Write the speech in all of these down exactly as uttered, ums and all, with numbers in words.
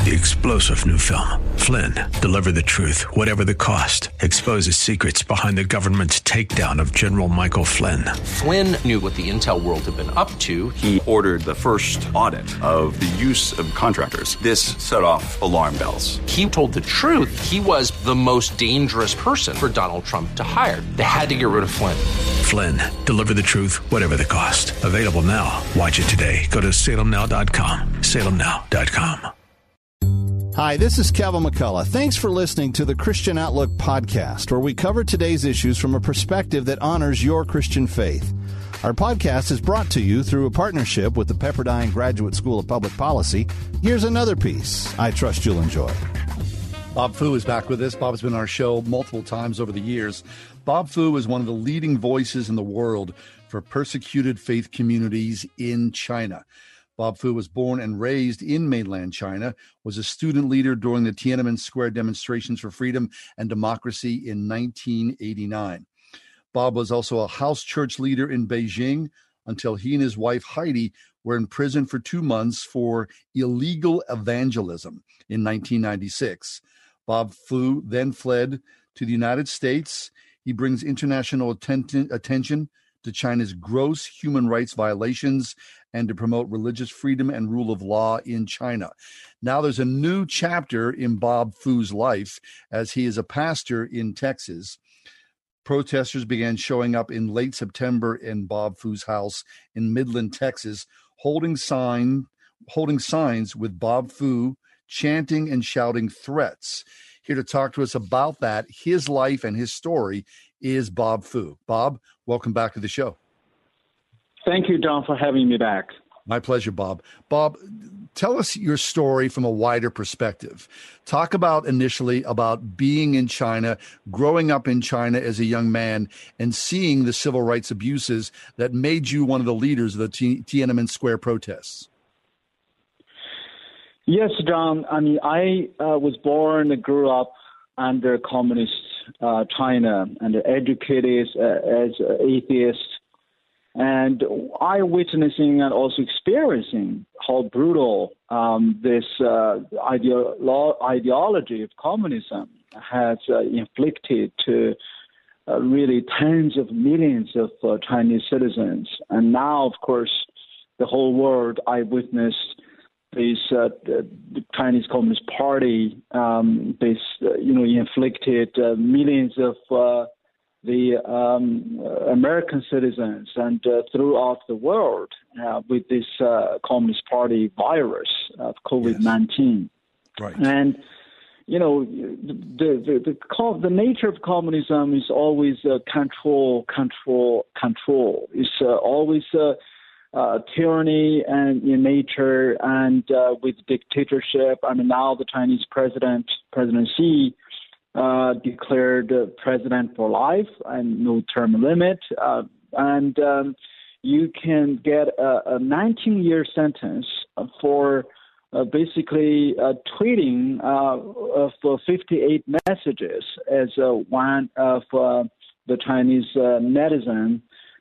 The explosive new film, Flynn, deliver the truth, whatever the cost, exposes secrets behind the government's takedown of General Michael Flynn. Flynn knew what the intel world had been up to. He ordered the first audit of the use of contractors. This set off alarm bells. He told the truth. He was the most dangerous person for Donald Trump to hire. They had to get rid of Flynn. Flynn, deliver the truth, whatever the cost. Available now. Watch it today. Go to salem now dot com. salem now dot com. Hi, this is Kevin McCullough. Thanks for listening to the Christian Outlook podcast, where we cover today's issues from a perspective that honors your Christian faith. Our podcast is brought to you through a partnership with the Pepperdine Graduate School of Public Policy. Here's another piece I trust you'll enjoy. Bob Fu is back with us. Bob's been on our show multiple times over the years. Bob Fu is one of the leading voices in the world for persecuted faith communities in China. Bob Fu was born and raised in mainland China, was a student leader during the Tiananmen Square demonstrations for freedom and democracy in nineteen eighty-nine. Bob was also a house church leader in Beijing until he and his wife Heidi were in prison for two months for illegal evangelism in nineteen ninety-six. Bob Fu then fled to the United States. He brings international atten- attention to China's gross human rights violations and to promote religious freedom and rule of law in China. Now there's a new chapter in Bob Fu's life as he is a pastor in Texas. Protesters began showing up in late September in Bob Fu's house in Midland, Texas, holding sign, holding signs with Bob Fu, chanting and shouting threats. Here to talk to us about that, his life and his story, is Bob Fu. Bob, welcome back to the show. Thank you, Don, for having me back. My pleasure, Bob. Bob, tell us your story from a wider perspective. Talk about initially about being in China, growing up in China as a young man, and seeing the civil rights abuses that made you one of the leaders of the T- Tiananmen Square protests. Yes, Don. I mean, I uh, was born and grew up under communist uh, China and educated uh, as an atheist. And I witnessing and also experiencing how brutal um, this uh, ideo- ideology of communism has uh, inflicted to uh, really tens of millions of uh, Chinese citizens. And now, of course, the whole world, I witnessed this uh, the Chinese Communist Party, um, this, uh, you know, inflicted uh, millions of uh, the um, uh, American citizens and uh, throughout the world uh, with this uh, Communist Party virus of COVID nineteen. Yes. Right. And, you know, the, the, the, the, the nature of communism is always uh, control, control, control. It's uh, always uh, uh, tyranny and in nature and uh, with dictatorship. I mean, now the Chinese president, President Xi, Uh, declared uh, president for life and no term limit. Uh, and um, you can get a nineteen-year sentence for uh, basically uh, tweeting uh, of uh, fifty-eight messages as uh, one of uh, the Chinese uh, netizen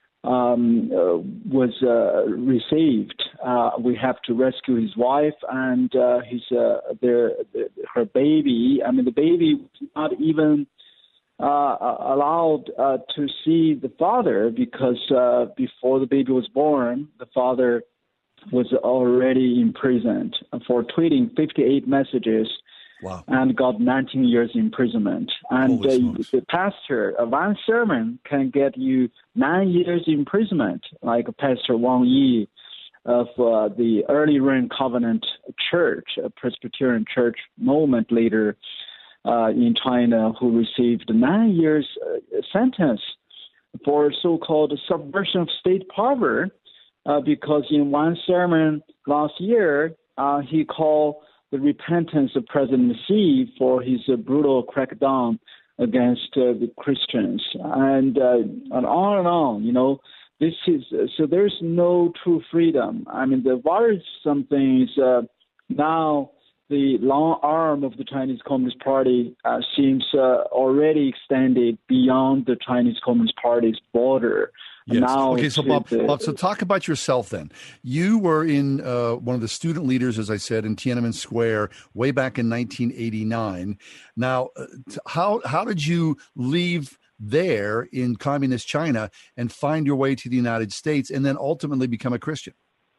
um, uh, was uh, received. Uh, we have to rescue his wife and uh, his uh, their, her baby. I mean, the baby was not even uh, allowed uh, to see the father because uh, before the baby was born, the father was already imprisoned for tweeting fifty-eight messages. Wow. And got nineteen years imprisonment. And uh, the pastor, uh, one sermon can get you nine years imprisonment, like Pastor Wang Yi of uh, the Early Rain Covenant Church, a Presbyterian church moment later uh, in China, who received nine years uh, sentence for so-called subversion of state power, uh, because in one sermon last year, uh, he called the repentance of President Xi for his uh, brutal crackdown against uh, the Christians, and, uh, and on and on, you know. This is uh, so there's no true freedom. I mean, the worrisome thing is uh, now the long arm of the Chinese Communist Party uh, seems uh, already extended beyond the Chinese Communist Party's border. Yes. Now okay, so Bob, the, Bob, so talk about yourself then. You were in uh, one of the student leaders, as I said, in Tiananmen Square way back in nineteen eighty-nine. Now, uh, how how did you leave there in communist China and find your way to the United States and then ultimately become a Christian?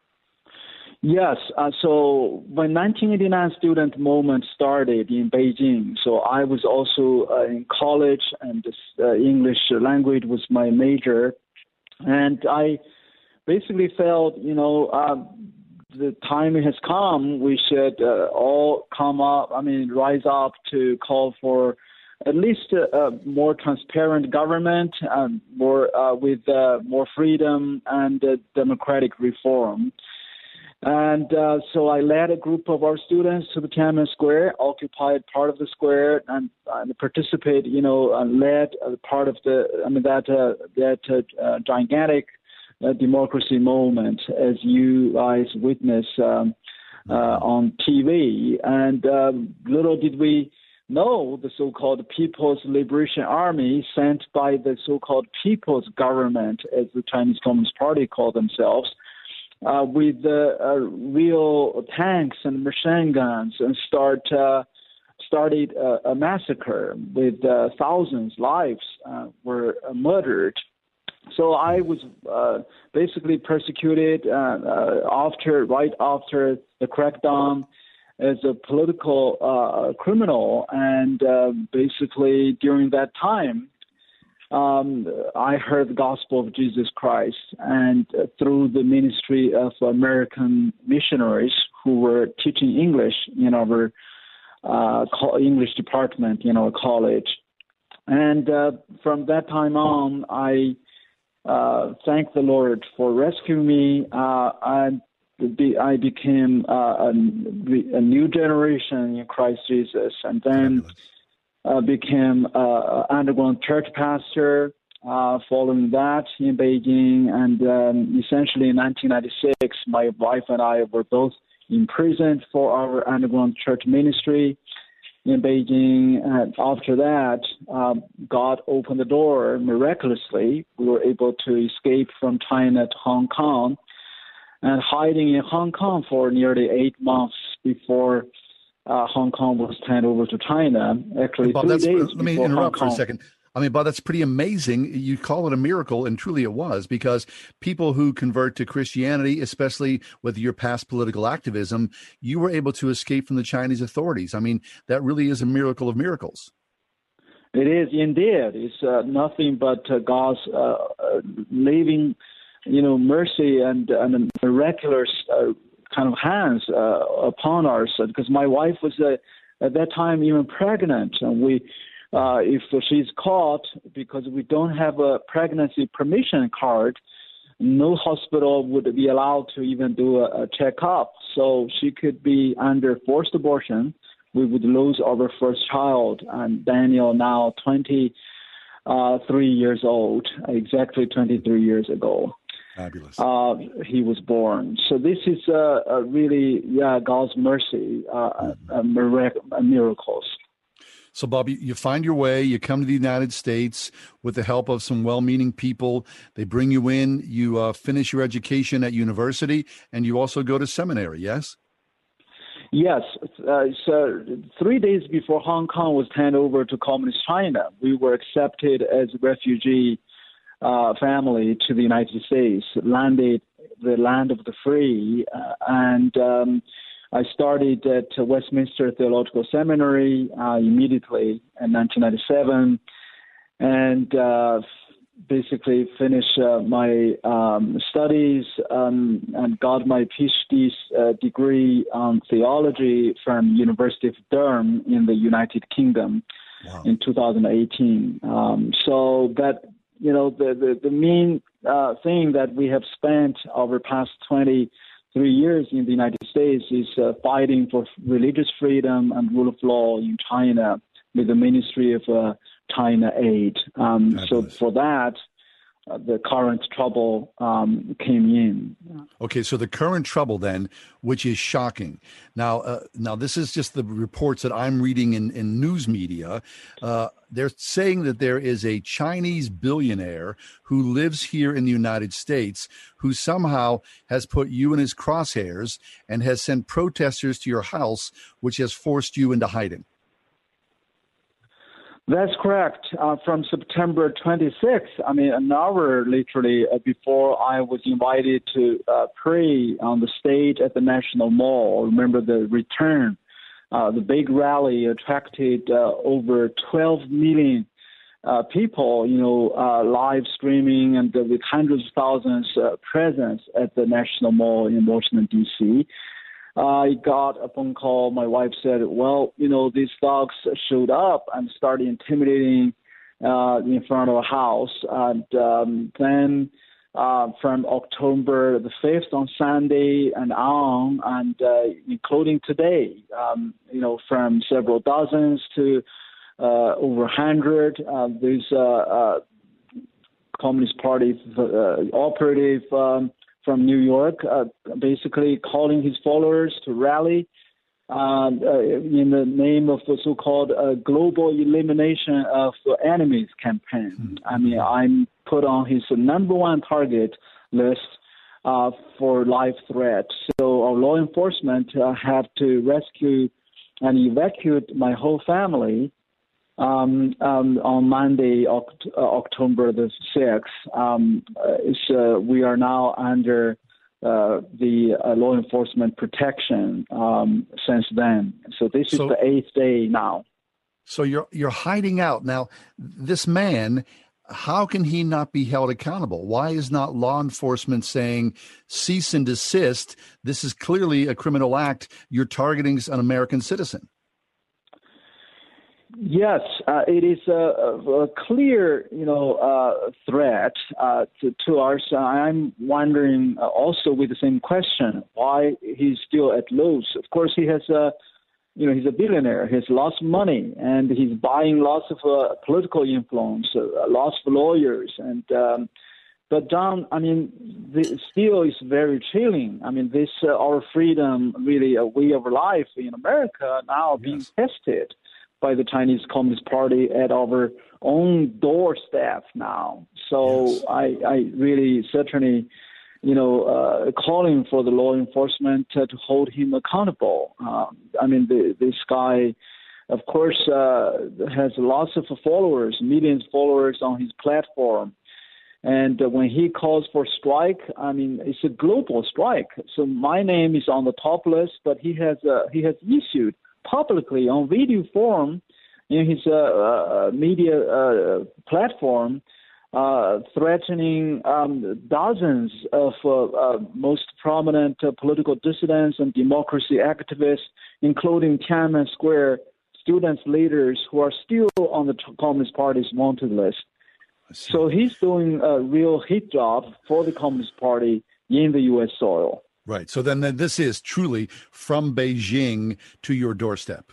Yes. Uh, so when nineteen eighty-nine student movement started in Beijing, so I was also uh, in college, and this, uh, English language was my major. And I basically felt, you know, uh, the time has come. We should uh, all come up, I mean, rise up to call for at least a, a more transparent government, um, more uh, with uh, more freedom and uh, democratic reform. And uh, so I led a group of our students to the Tiananmen Square, occupied part of the square, and, and participated, you know, uh, led uh, part of the, I mean, that uh, that uh, gigantic uh, democracy moment, as you guys witness um, uh, on T V. And uh, little did we know the so-called People's Liberation Army, sent by the so-called People's Government, as the Chinese Communist Party called themselves, Uh, with uh, uh, real tanks and machine guns, and start uh, started uh, a massacre with uh, thousands lives uh, were uh, murdered. So I was uh, basically persecuted uh, uh, after, right after the crackdown, as a political uh, criminal, and uh, basically during that time, Um, I heard the gospel of Jesus Christ, and uh, through the ministry of American missionaries who were teaching English in our uh, English department in our college. And uh, from that time on, I uh, thank the Lord for rescuing me. Uh, and I became uh, a, a new generation in Christ Jesus, and then Uh, became uh, underground church pastor uh, following that in Beijing. And um, essentially in nineteen ninety-six, my wife and I were both imprisoned for our underground church ministry in Beijing. And after that, um, God opened the door miraculously. We were able to escape from China to Hong Kong, and hiding in Hong Kong for nearly eight months before Uh, Hong Kong was turned over to China. Actually, Bob, three days let me before interrupt Hong for a second. I mean, Bob, that's pretty amazing. You call it a miracle, and truly it was, because people who convert to Christianity, especially with your past political activism, you were able to escape from the Chinese authorities. I mean, that really is a miracle of miracles. It is indeed. It's uh, nothing but uh, God's uh, uh, living, you know, mercy and, and miraculous uh, kind of hands uh, upon us, because my wife was uh, at that time even pregnant, and we, uh, if she's caught, because we don't have a pregnancy permission card, no hospital would be allowed to even do a, a checkup, so she could be under forced abortion. We would lose our first child, and Daniel, now twenty-three years old, exactly twenty-three years ago. Fabulous. Uh, he was born. So this is uh, uh, really, yeah, God's mercy, uh, mm-hmm. uh, mirac- uh, miracles. So, Bob, you, you find your way, you come to the United States with the help of some well-meaning people. They bring you in, you uh, finish your education at university, and you also go to seminary, yes? Yes. Uh, so three days before Hong Kong was turned over to Communist China, we were accepted as refugee Uh, family to the United States, landed the land of the free, uh, and um, I started at Westminster Theological Seminary uh, immediately in nineteen ninety-seven, and uh, basically finished uh, my um, studies um, and got my PhD uh, degree on theology from University of Durham in the United Kingdom. Wow. In two thousand eighteen. Um, so that You know, the, the, the main uh, thing that we have spent over the past twenty-three years in the United States is uh, fighting for religious freedom and rule of law in China with the Ministry of uh, China Aid. Um, so for that, uh, the current trouble um, came in. Okay, so the current trouble then, which is shocking. Now, uh, now this is just the reports that I'm reading in, in news media. Uh, they're saying that there is a Chinese billionaire who lives here in the United States who somehow has put you in his crosshairs and has sent protesters to your house, which has forced you into hiding. That's correct. Uh, from September twenty-sixth, I mean, an hour literally uh, before I was invited to uh, pray on the stage at the National Mall. Remember the return, uh, the big rally attracted uh, over twelve million uh, people, you know, uh, live streaming and uh, with hundreds of thousands uh, present at the National Mall in Washington, D C I got a phone call. My wife said, well, you know, these thugs showed up and started intimidating uh, in front of a house. And um, then uh, from October the fifth on Sunday and on, and uh, including today, um, you know, from several dozens to uh, over a hundred, uh, these uh, uh, Communist Party uh, operative um, from New York, uh, basically calling his followers to rally uh, uh, in the name of the so-called uh, global elimination of enemies campaign. Mm-hmm. I mean, I'm put on his number one target list uh, for life threat. So our law enforcement uh, had to rescue and evacuate my whole family Um, um, on Monday, Oct- uh, October the sixth. Um, uh, we are now under uh, the uh, law enforcement protection um, since then. So this so, is the eighth day now. So you're you're hiding out now. This man, how can he not be held accountable? Why is not law enforcement saying cease and desist? This is clearly a criminal act. You're targeting an American citizen. Yes, uh, it is a, a clear, you know, uh, threat uh, to, to our side. I'm wondering uh, also with the same question why he's still at Lowe's. Of course, he has a, you know, he's a billionaire. He has lots of money, and he's buying lots of uh, political influence, uh, lots of lawyers, and. Um, But Don, I mean, this still is very chilling. I mean, this uh, our freedom, really a way of life in America now yes. being tested by the Chinese Communist Party at our own doorstep now. So yes. I, I really certainly, you know, uh, calling for the law enforcement uh, to hold him accountable. Um, I mean, the, this guy, of course, uh, has lots of followers, millions of followers on his platform. And uh, when he calls for strike, I mean, it's a global strike. So my name is on the top list, but he has uh, he has issued publicly on video form in his uh, uh, media uh, platform, uh, threatening um, dozens of uh, uh, most prominent uh, political dissidents and democracy activists, including Tiananmen Square students leaders who are still on the Communist Party's wanted list. So he's doing a real hit job for the Communist Party in the U S soil. Right. So then, then this is truly from Beijing to your doorstep.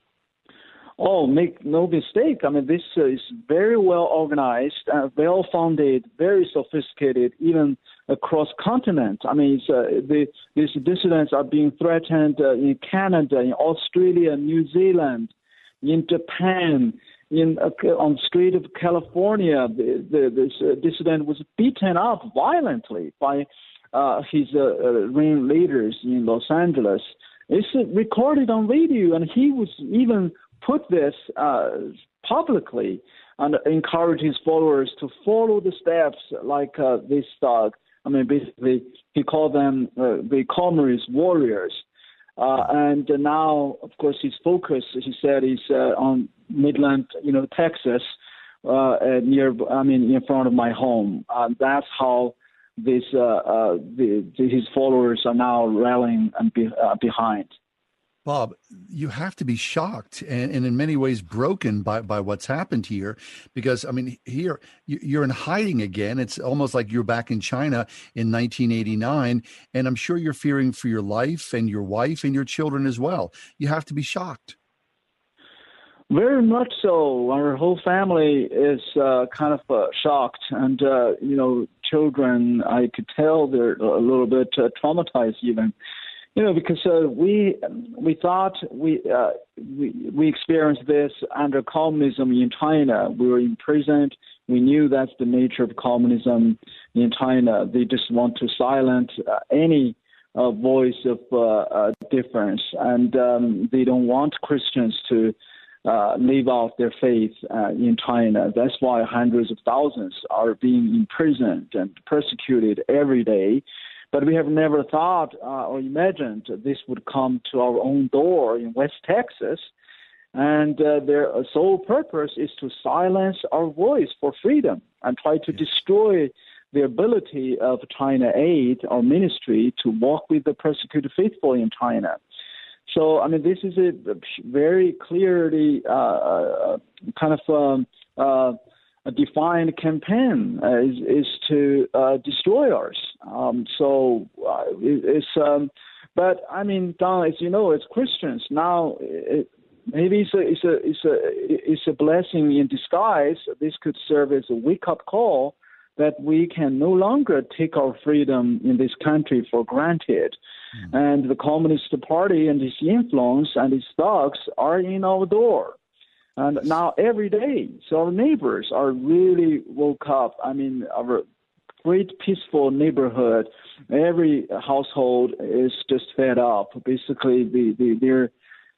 Oh, make no mistake. I mean, this uh, is very well organized, uh, well funded, very sophisticated, even across continent. I mean, it's, uh, the, these dissidents are being threatened uh, in Canada, in Australia, New Zealand, in Japan. In uh, on the street of California, the, the, this uh, dissident was beaten up violently by uh, his uh, uh, ring leaders in Los Angeles. It's uh, recorded on video, and he was even put this uh, publicly and encouraged his followers to follow the steps like uh, this thug. I mean, basically, he called them uh, the communist warriors. Uh, and uh, now, of course, his focus, he said, is uh, on Midland, you know, Texas, uh, near, I mean, in front of my home. Uh, that's how this, uh, uh, the, the, his followers are now rallying and be, uh, behind. Bob, you have to be shocked and, and in many ways broken by, by what's happened here, because, I mean, here you're in hiding again. It's almost like you're back in China in nineteen eighty-nine, and I'm sure you're fearing for your life and your wife and your children as well. You have to be shocked. Very much so. Our whole family is uh, kind of uh, shocked, and uh, you know, children, I could tell they're a little bit uh, traumatized, even. You know, because uh, we we thought we, uh, we we experienced this under communism in China. We were imprisoned. We knew that's the nature of communism in China. They just want to silence uh, any uh, voice of uh, uh, difference, and um, they don't want Christians to uh, live out their faith uh, in China. That's why hundreds of thousands are being imprisoned and persecuted every day. But we have never thought uh, or imagined this would come to our own door in West Texas. And uh, their sole purpose is to silence our voice for freedom and try to destroy the ability of China Aid, our ministry, to walk with the persecuted faithful in China. So, I mean, this is a very clearly uh, kind of um, uh, a defined campaign uh, is, is to uh, destroy us. Um, so uh, it, it's, um, but I mean, Don, as you know, as Christians now, it, maybe it's a, it's a it's a it's a blessing in disguise. This could serve as a wake-up call that we can no longer take our freedom in this country for granted. Mm-hmm. And the Communist Party and its influence and its thugs are in our door. And now every day, so our neighbors are really woke up. I mean, our great peaceful neighborhood, every household is just fed up. Basically, they, they, they're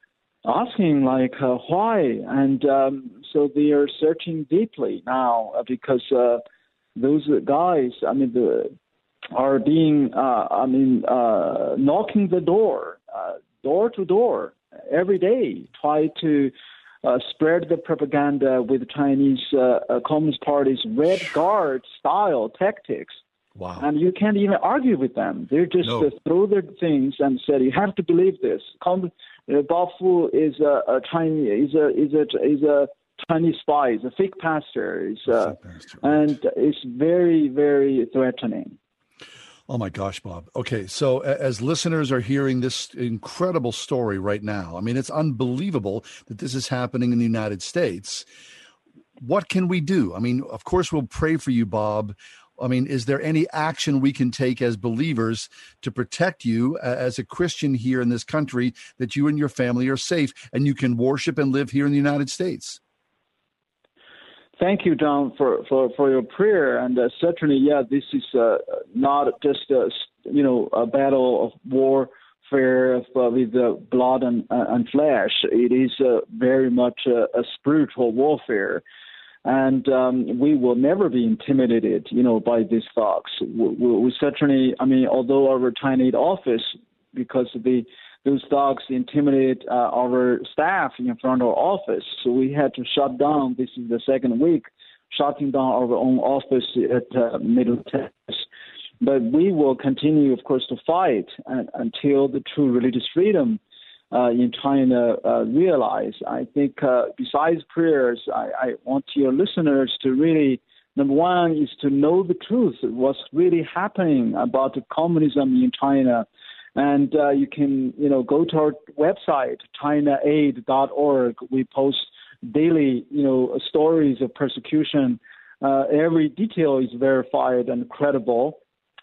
asking, like, uh, why? And um, so they are searching deeply now uh, because uh, those guys, I mean, the, are being, uh, I mean, uh, knocking the door, uh, door to door, every day, try to uh, spread the propaganda with the Chinese uh, uh, Communist Party's Red Guard style tactics. Wow. And you can't even argue with them. They just No. uh, throw their things and said, you have to believe this. Com- uh, Bob Fu is a, a Chinese, is a, is a, is a Chinese spy, is a fake pastor, is, uh, Fake pastor, right. and it's very, very threatening. Oh, my gosh, Bob. Okay, so a- as listeners are hearing this incredible story right now, I mean, it's unbelievable that this is happening in the United States. What can we do? I mean, of course, we'll pray for you, Bob. I mean, is there any action we can take as believers to protect you uh, as a Christian here in this country, that you and your family are safe and you can worship and live here in the United States? Thank you, John, for, for, for your prayer. And uh, certainly, yeah, this is uh, not just a, you know, a battle of warfare of, uh, with uh, blood and, uh, and flesh. It is uh, very much a, a spiritual warfare. And um, we will never be intimidated, you know, by these thugs. We, we, we certainly, I mean, although our China Aid office, because the those thugs intimidate uh, our staff in front of our office, so we had to shut down. This is the second week, shutting down our own office at uh, Middle Texas. But we will continue, of course, to fight and, until the true religious freedom Uh, in China uh, realize. I think uh, besides prayers, I, I want your listeners to really, number one, is to know the truth, what's really happening about the communism in China. And uh, you can, you know, go to our website, china aid dot org. We post daily, you know, stories of persecution. Uh, every detail is verified and credible.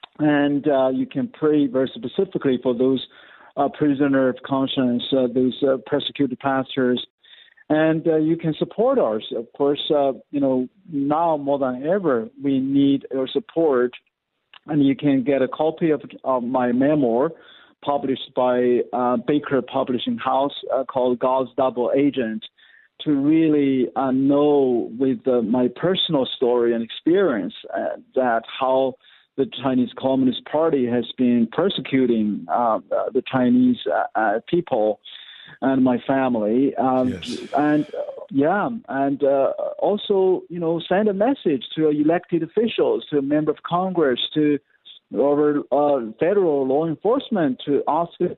And uh, you can pray very specifically for those Uh, prisoner of conscience, uh, those uh, persecuted pastors, and uh, you can support us. Of course, uh, you know, now more than ever, we need your support, and you can get a copy of, of my memoir published by uh, Baker Publishing House uh, called God's Double Agent, to really uh, know with uh, my personal story and experience uh, that how the Chinese Communist Party has been persecuting uh, the Chinese uh, uh, people and my family. Um, yes. And, uh, yeah, and uh, also, you know, send a message to elected officials, to a member of Congress, to our uh, federal law enforcement, to ask them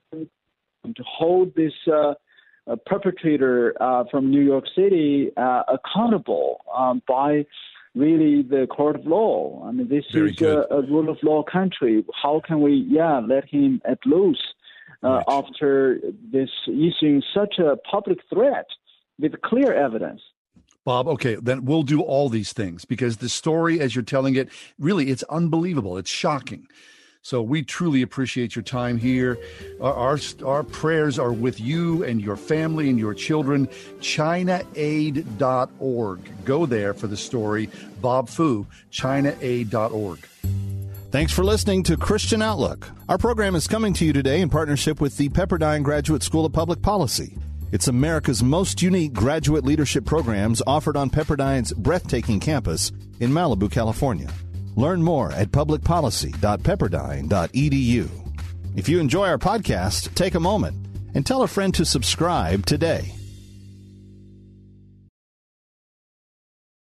to hold this uh, uh, perpetrator uh, from New York City uh, accountable um, by really the court of law. I mean, this Very is a, a rule of law country. How can we, yeah, let him at loose uh, right. after this issuing such a public threat with clear evidence. Bob, okay, then we'll do all these things because the story, as you're telling it, really, it's unbelievable. It's shocking. So we truly appreciate your time here. Our, our, our prayers are with you and your family and your children. China Aid dot org. Go there for the story. Bob Fu, China Aid dot org. Thanks for listening to Christian Outlook. Our program is coming to you today in partnership with the Pepperdine Graduate School of Public Policy. It's America's most unique graduate leadership programs offered on Pepperdine's breathtaking campus in Malibu, California. Learn more at public policy dot pepperdine dot e d u. If you enjoy our podcast, take a moment and tell a friend to subscribe today.